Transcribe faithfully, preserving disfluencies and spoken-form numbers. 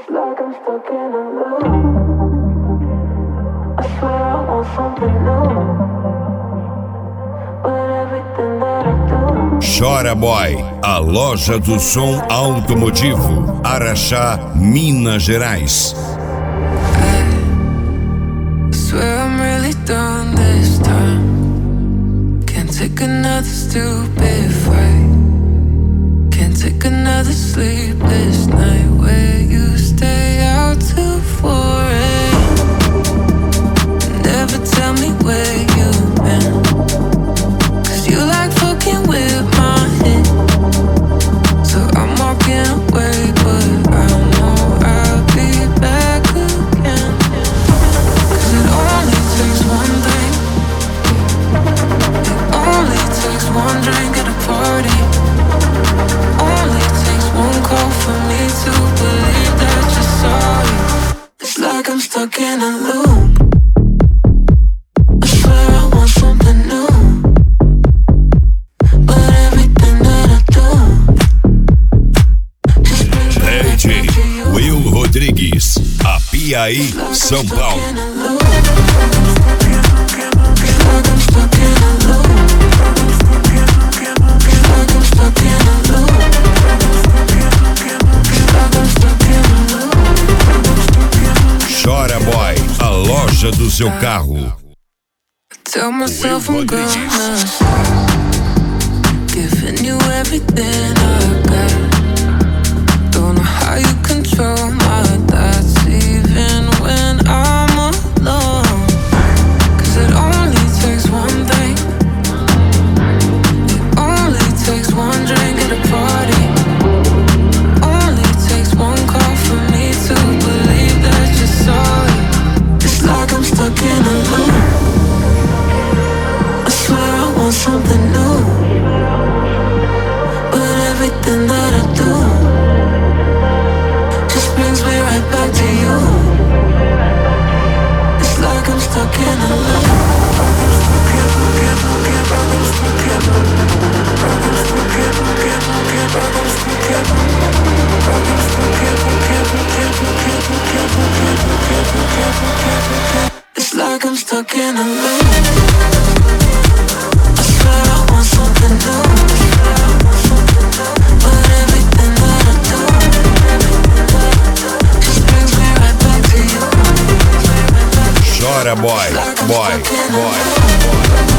like I'm stuck in a loop. I swear I want something new, but everything that I do. Chora Boy, a loja do som automotivo, Araxá, Minas Gerais. I swear I'm really done this time. Can't take another stupid fight. Can't take another sleepless night where you stay out till four a.m. Never tell me where you've been, 'cause you like fucking with my head. So I'm walking away, but I know I'll be back again. 'Cause it only takes one thing. It only takes one drink at a party. Only takes one call for me to believe that you're sorry. It's like I'm stuck in a loop. I swear I want something new, but everything that I do just brings me D J back to you. Will Rodrigues, Apiaí, São Paulo. Chora Boy, a loja do seu carro. Tell myself Will I'm gonna Rodrigues. stop giving you everything I got. Don't know how you control my thoughts even when I'm alone. 'Cause it only takes one thing. It only takes one drink at a party. Only takes one call for me to believe that you're sorry. It's like I'm stuck in a loop. I swear I want something new, but everything that I do just brings me right back to you. It's like I'm stuck in a loop. It's like I'm stuck in a loop. I swear I want something new, but everything that I do just brings me right back to you. Chora Boy, boy, boy.